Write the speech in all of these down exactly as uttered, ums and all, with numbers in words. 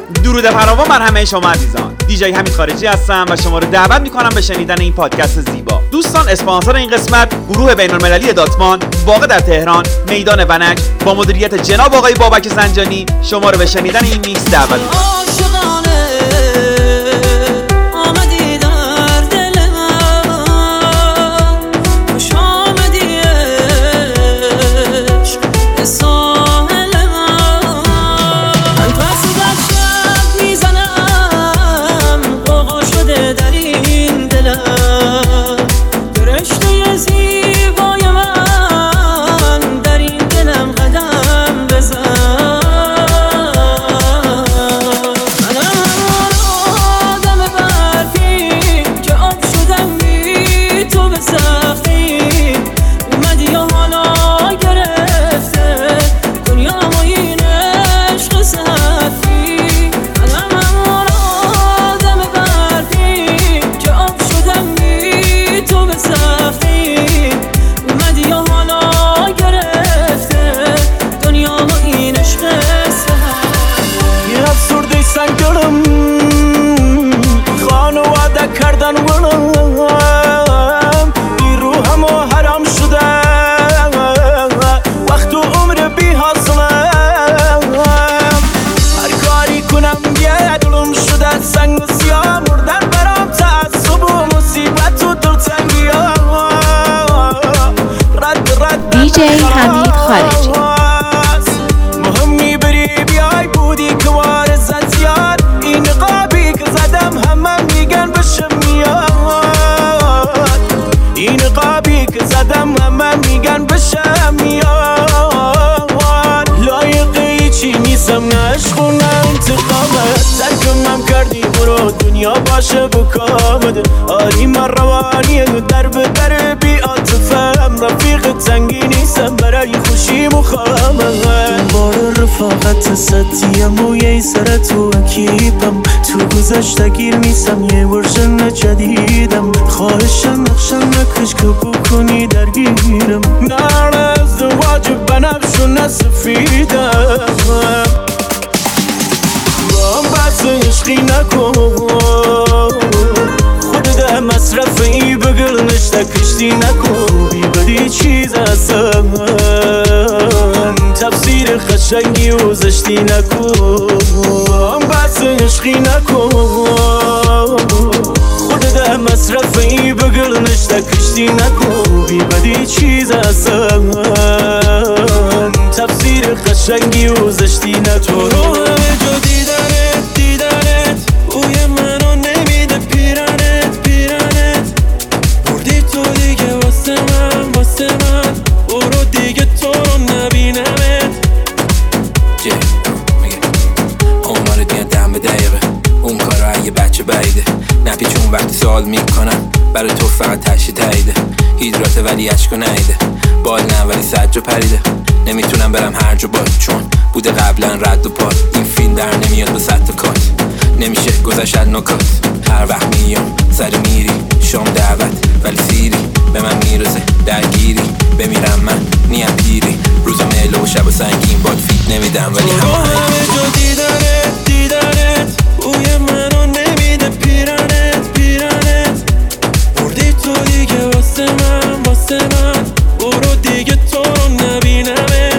درود فراوان بر همه شما عزیزان. دیجی حمید خارجی هستم و شما رو دعوت میکنم به شنیدن این پادکست زیبا. دوستان، اسپانسر این قسمت گروه بین‌المللی داتمان واقع در تهران، میدان ونک، با مدیریت جناب آقای بابک زنجانی شما رو به شنیدن این میکس دعوت می‌کنم. دیجی حمید خارجی. مهمی بری بیای بودی که وارزت یاد، این قابی که زدم همه میگن بشم میاد، این قابی که زدم همه میگن بشم میاد. لایقی چی نیستم، نه عشق و نه انتقامت، ترکمم کردی برو دنیا باشه بکامد. آری من روانیه در به در بی عاطفم، رفیق تنگی نیستم برای خوشی مخامم. بار رفاقت ستیم و یه سر تو اکیبم، تو گذشته گیر نیستم یه ورژن جدیدم. خواهشم نقشم نکش که بکنی درگیرم، نه ازدواج بنفش و نسفیدم. با هم بحث عشقی نکن، خودت مصرفی بگل نشته کشتی نکن. بی بدی چیز هستن تفسیر خشنگی و زشتی نکن. با هم بحث عشقی نکن، خودت مصرفی بگل نشته کشتی نکن. بی بدی چیز هستن تفسیر خشنگی و زشتی نکن. رو همه جا دیدنت دیدنت اوی منو نمیده پیرنت پیرنت. بردی تو دیگه واسه من واسه من، برو دیگه تو رو نبینمت. عمر دیگه دم به دقیقه اون کارا یه بچه بعیده، نپیچون وقتی سوال میکنم برای تو فقط تشی تاییده. هیدراته ولی عشقو نیده، بال نه ولی سجا پریده. نمیتونم برم هر جا باید چون بوده قبلا رد و پاد. این فیلم در نمیاد به صد تا کات، نمیشه گذشت نکات. هر وقت میام سر میری شام دعوت ولی سیری به من میرسه درگیری. بمیرم من نیم پیری، روز میله و شب و سنگین باد فیت نمیدم ولی همه همه جا دیدنت دیدنت اوی منو نمیده پیرنت پیرنت. بردی تو دیگه واسه من واسه من، برو دیگه تو رو نبینمت.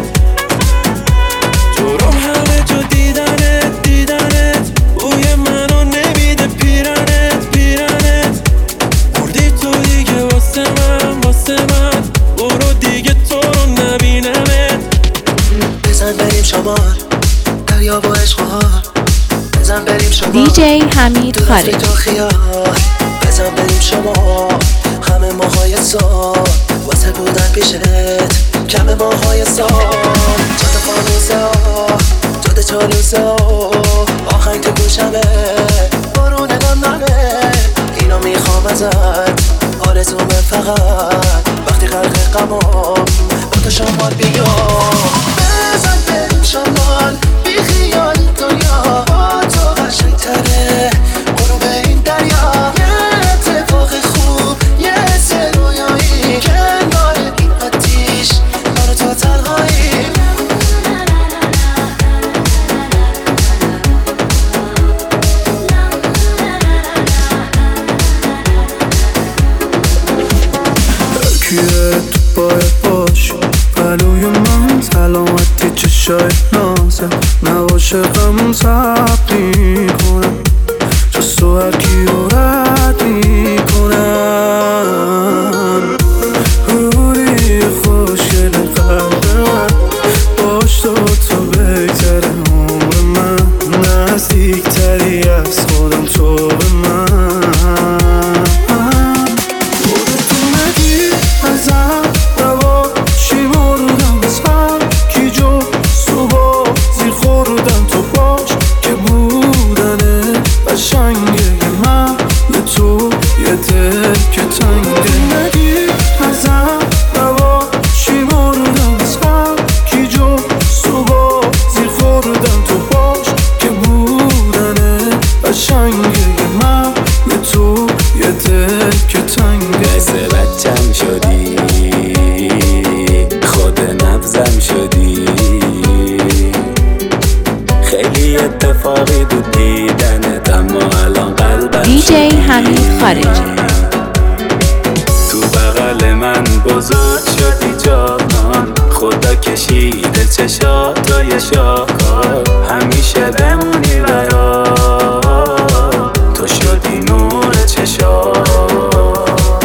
تو رو همه جا دیدنت دیدنت اوی منو نمیده پیرنت پیرنت. بردی تو دیگه واسه من واسه من، برو دیگه تو رو نبینمت. بزن بریم شمال دریا با عشقها، بزن بریم شمال دیجی حمید خارجی. بزن بریم شما همه ماهای سال واسه بودن پیشت کم ماهای سال. جاده فانوسه ها جاده چالوسه ها، آهنگ تو گوشمه برو نگام نمه. اینو میخوام ازت آرزومه فقط وقتی غرق غمام با تو شمال بیام. بزن بریم شمال بی خیال دنیا با تو قشنگ تره برو به این دریا. یه اتفاق خوب یه سه رویایی کنار این آتیش من و تو تنهایی. میخوام تبدیل کنم جز تو هر کیو رد میکنم روری خوشگل قلب من باش تو تو بگذره عمر من نزدیکتری از خودم تو به من تو نگی ازم روا چی مردم از هم کی جو صبحی خوردم تو باش که بودنه قشنگه من یه تو یه دل که تنگه نگی ازم روا چی مردم از هم کی جو صبحی خوردم تو باش که بودنه قشنگه من یه تو یه دل که تنگه مثل بچم شدی خود نبزم شدی خیلی اتفاقی بود دیدنت اما الان قلبم دیجی حمید خارجی تو بغل من بزرگ شدی جانان خدا کشیده چشاتای شاکار همیشه بمونی برام تو شدی نور چشام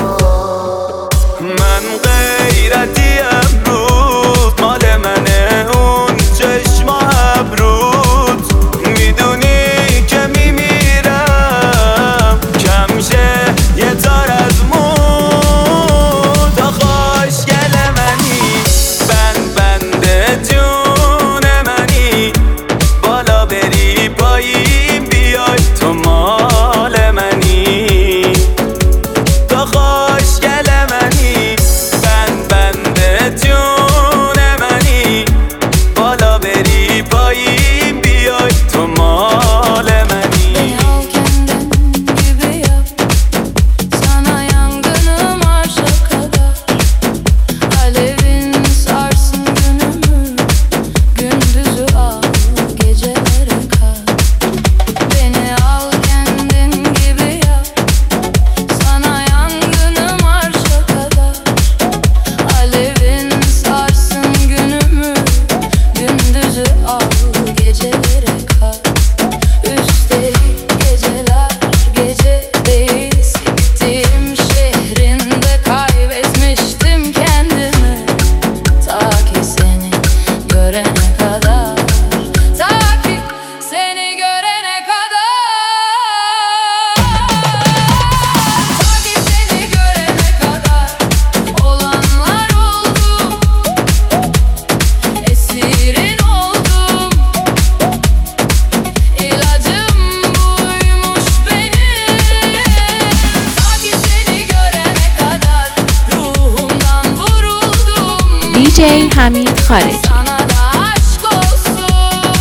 من غیرتی امروز مال منه اون چشما ابرود میدونی که میمیرم کمشه یه تار از مون تا خوشگل منی بند بند جون منی بالا بری پایین بیای تو مال منی تا خوشگل منی بند بند جون منی بالا beri payim بیای تو مال منی Al kendin gibi yap sana yangınım arşa kadar alevin sarsın günümü gündüzü al gecelere kal beni al kendin gibi yap sana yangınım arşa kadar alevin sarsın günümü gündüzü al gecelere kal üstelik geceler gece değil siktiğim şehrinde kaybetmiştim kendimi ta ki seni görene kadar ta ki seni görene kadar ta ki seni görene kadar olanlar oldu esirin oldum İlacım buymuş benim ta ki seni görene kadar ruhumdan vuruldum دیجی حمید خارجی sana da aşk olsun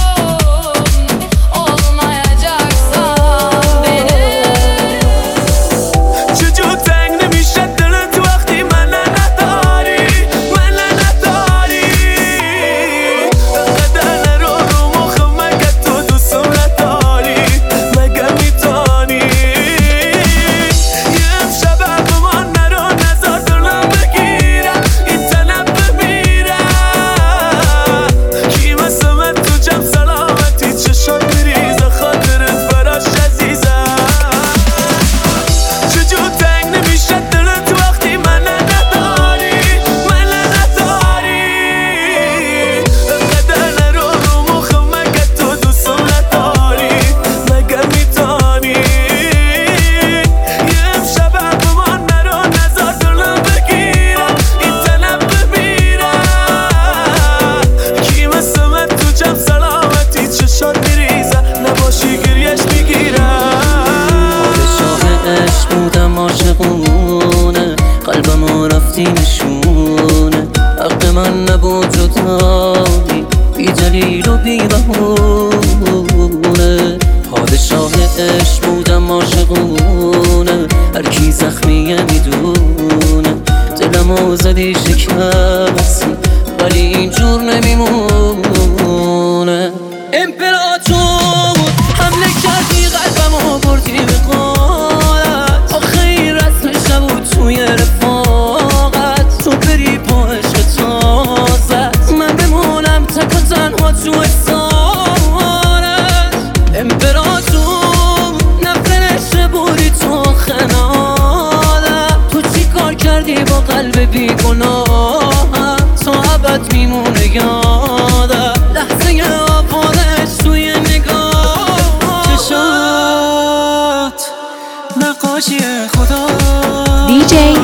olmayacaksan benim چجور تنگ نمیشه دلت وقتی من نداری من نداری قدر نرو رو مخم مگه تو دوستم نداری مگه میتانی یه امشب عقلمان نرو نزار دلم بگیرم این تنم بمیرم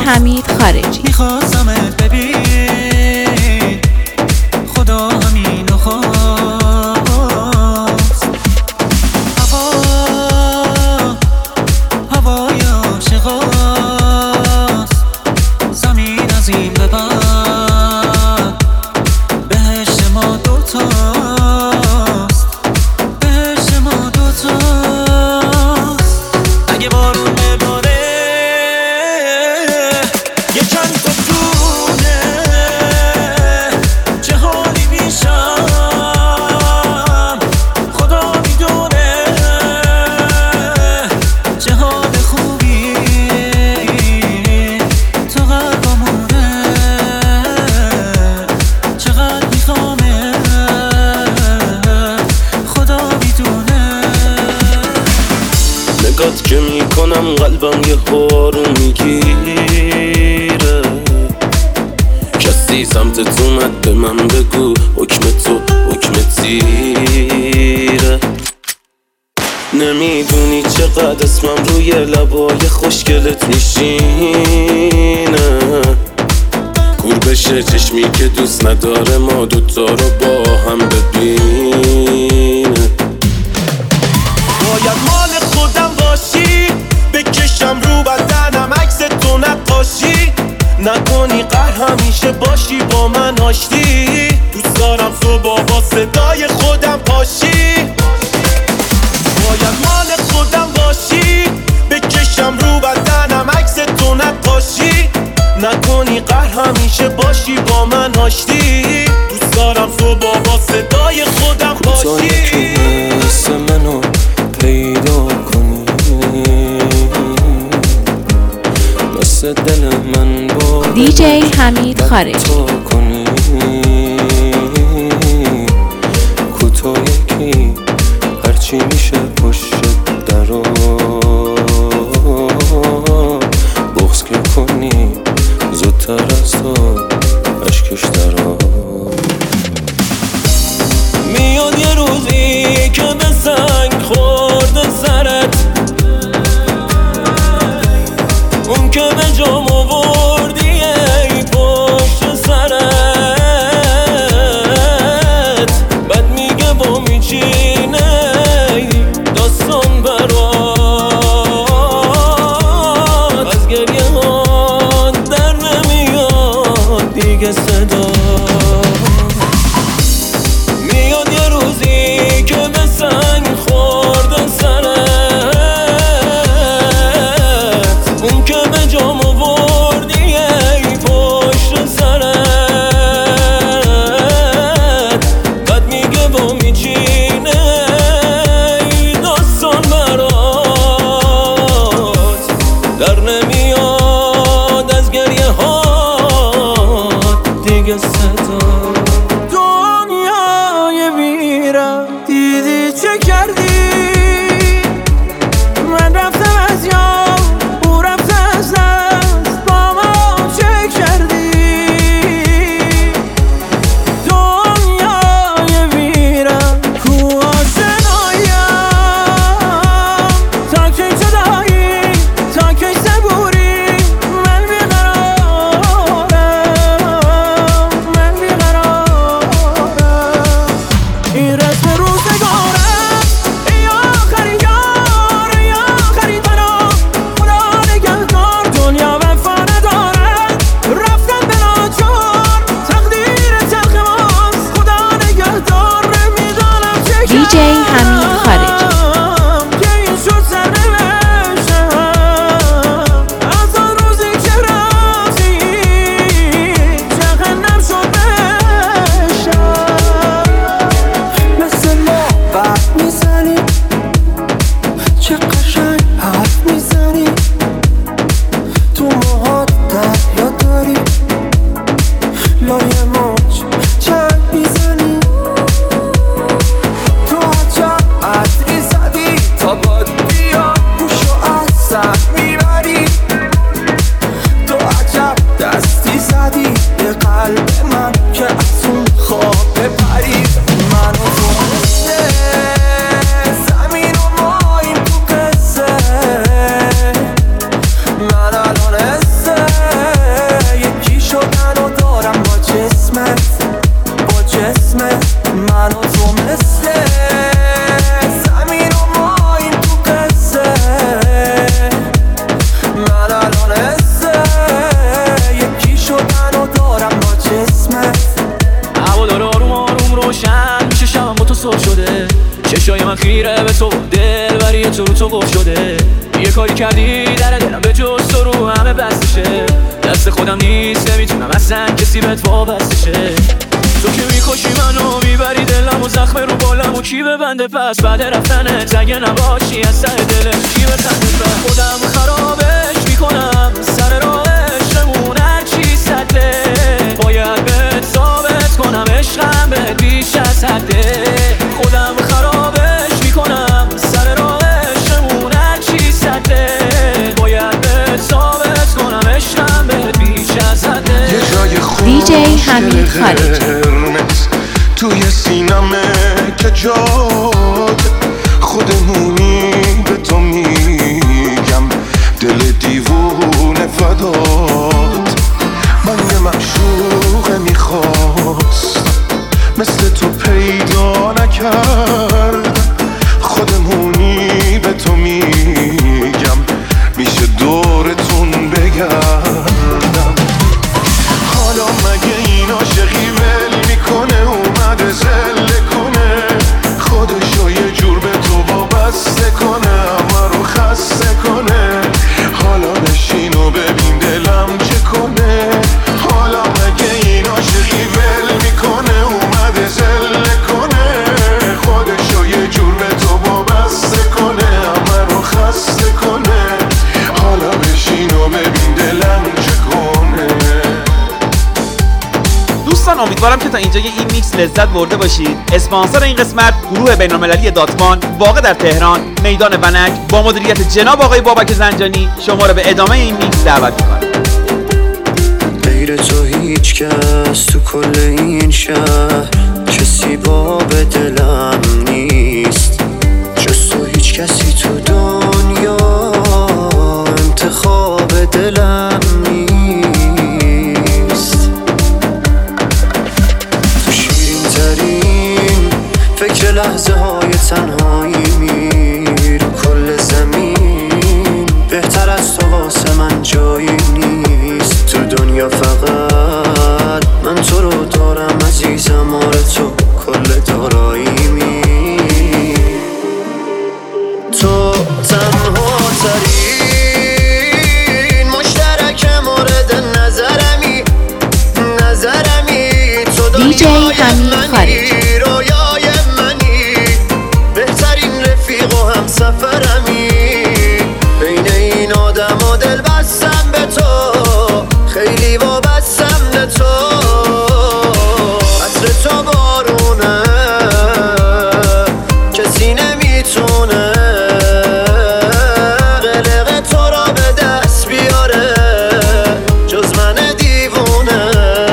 حمید خارجی. میخواستمت ببین خدا همینو خواست. هوا هوای عاشقاست، زمین از این به بعد بهشت ما دوتاست، بهشت ما دوتاست. اگه بارون بباره یه چند تا دونه چه حالی میشم خدا میدونه، چه حال خوبی تو قلبمونه، چقدر میخوامه خدا میدونه. نگات که میکنم قلبم یه بارو میگیره، کسی سمتت اومد به من بگو حکم تو حکم تیره. نمیدونی چقدر اسمم روی لبای خوشگلت میشینه، کور بشه چشمی که دوست نداره ما دوتا رو با هم ببینه. باید مال خودم باشی، بکشم رو بدنم عکس تو نقاشی، نکنی قهر همیشه باشی با من آشتی. دوست دارم تو با صدای خودم پاشی. باید مال خودم باشی، بکشم رو بدنم عکس تو نقاشی، نکنی قهر همیشه باشی با من آشتی. دوست دارم تو با صدای خودم پاشی. مثل منو پیدا کنی، مثل دل من با دیجی حمید خارجی. تو کنی کوتا یکی هرچی میشه پشت درا بغض که کنی زودتر از تو اشکش درا. میاد یه روزی که به سنگ خورده سرت، اون که به جام آوردی ای پشت سرت. کاری کردی در دلم به جز تو رو همه بستشه، دست خودم نیست نمیتونم اصلا کسی بهت وابسته شه. تو که میکشی منو میبری دلم و زخم رو بالم و کی ببنده پس بعد رفتنت اگه نباشی از ته دلت کی بخنده پس خودم خرابش میکنم سر راهشمون هرچی سده باید بهت ثابت کنم عشقم بهت بیش از حده. خودم خرابش میکنم سر راهشمون هرچی سده باید بهت ثابت کنم عشقم بهت بیش از حده. یه جای خوب دی جی حمید خارجی توی سینمه که جاد خودمونی به تو میگم دل دیوونه فداد. من یه معشوق میخواست مثل تو پیدا نکرد، خودمونی به تو میگم میشه دورتون بگردم. حالا مگه این عاشقی ول میکنه اومده زله کنه خودشو یه جور به تو وابسته کنه همه رو خسته کنه. حالا بشین و ببین دلم چه کنه. حالا مگه این عاشقی ول میکنه اومده زله کنه خودشو یه جور به تو وابسته کنه همه رو خسته کنه. حالا بشین و ببین دلم چه کنه. دوستان امیدوارم که تا اینجای این میکس لذت برده باشید. اسپانسر این قسمت گروه بین‌المللی داتمان واقع در تهران میدان ونک با مدیریت جناب آقای بابک زنجانی شما رو به ادامه این میکس دعوت می‌کنم. غیر تو هیچ کس تو کل این شهر کسی باب دلم نیست، جز تو هیچ کسی تو دنیا انتخاب دلم نیست. تو شیرین ترین فکر لحظه های تنهایی میر کل زمین بهتر از تو واسه من جایی نیست. تو دنیا فقط من تو رو دارم عزیزم، آره تو کل دارایی می تو تنها ترین مشترک مورد نظرمی نظرمی تو دی جی حمید خارجی رویای منی بهترین رفیق و هم سفرمی بین این آدم و دل بستم به تو خیلی وابستم به تو. عطر تو بارونه کسی نمیتونه قلق تو را به دست بیاره جز من دیوونه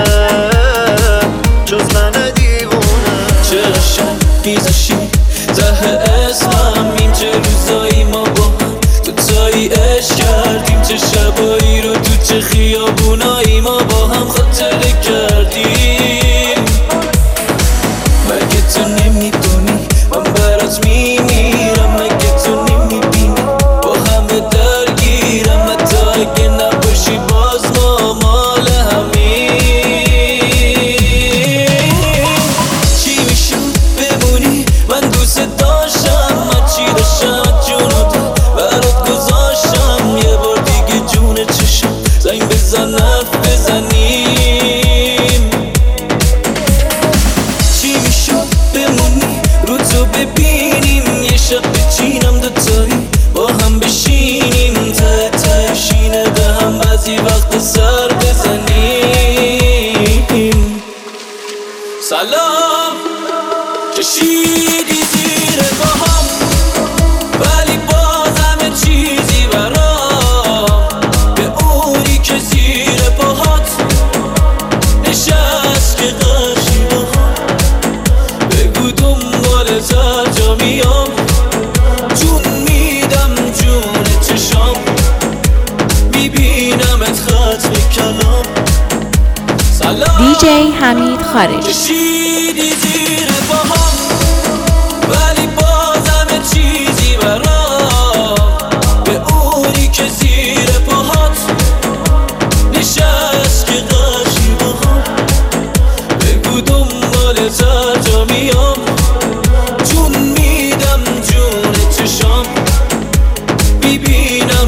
جز من دیوونه. چه قشنگ میذاشی ته اسمم این چه روزایی ما با تو تایی عشق کردیم چه شبایی رو تو چه خیابونایی ما با هم خاطره کردیم. مگه تو نمیدونی من برات میمیرم، مگه تو نمیبینی با همه درگیرم حتی اگه نباشی باز ما مال همین. چی میشد بمونی من دوست داشتم هرچی داشتم جونو برات گذاشتم یه بار دیگه جون چشم زنگ بزن حرف بزنیم. چی میشد بمونی رو تو ببینیم یه شب بچینم دوتایی با هم بشینیم ته ته شینه به هم بعضی وقت سر بزنیم. سلام کشیدی زیر با هم ولی باز همه چیزی برام به اونی که زیر پاهات نشست که قشی با هم بگو دنبالت هر جا میام جون میدم جون چشام میبینمت خط به کلام. سلام دی جی حمید خارجی کشیدی زیر با هم ولی باز همه چیزی برام به اونی که زیر پاهات نشست که قشی با هم بگو دنبالت هر جا میام جون میدم جون چشام میبینم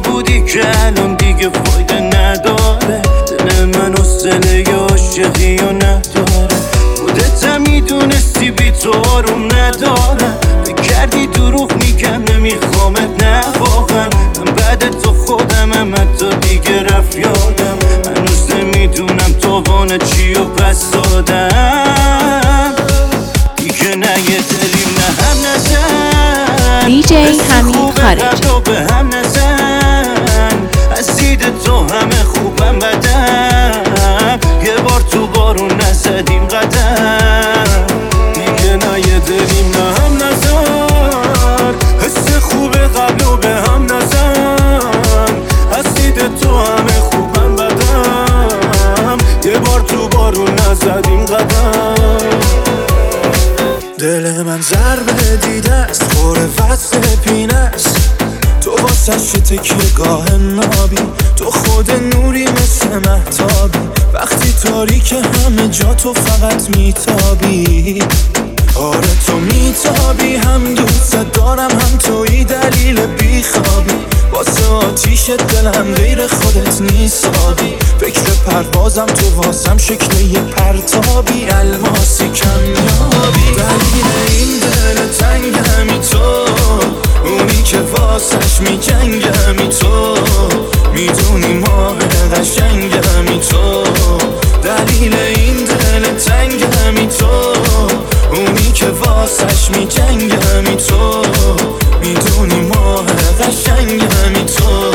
بودی که الان دیگه فایده نداره. دل من حوصله عاشقی و نداره. خودت هم میدونستی بی تو آروم ندارم. فکر کردی دروغ میگم نمیخوامت، نه واقعا من بعد تو خودمم، حتی دیگه رفت یادم. هنوز نمیدونم تاوان چی و پس دادم. دیگه نه یه دلیم نه هم نزن. دیجی حمید خارجی. به هم نزن. از دید تو همه خوبم بدم. یه بار تو بارون نزدیم قدم. دیگه نه یه دلیم نه هم نزن. حس خوب قبل و به هم نزن. از دید تو همه خوبم بدم. یه بار تو بارون نزدیم قدم. دل من ضربه دیده است، خوره وصل پینه است. تو واسه شده که گاه نابی، تو خود نوری مثل مهتابی. وقتی تاریک همه جا تو فقط میتابی. آره تو میتابی، هم دوست دارم هم توی دلیل بیخوابی. واسه آتیش دلم غیر خودت نیستابی. فکر پروازم تو واسم شکل یه پرتابی. الماسی کمیابی. دلیل این دل تنگ همی تو، اونی که واسش میجنگ همی تو. میدونی ماه قشنگ همی تو. دلیل این دل تنگ همی تو، اونی که واسش میجنگ همی تو. میدونی ماه قشنگ همی تو.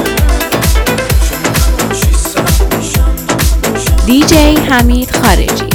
دیجی حمید خارجی.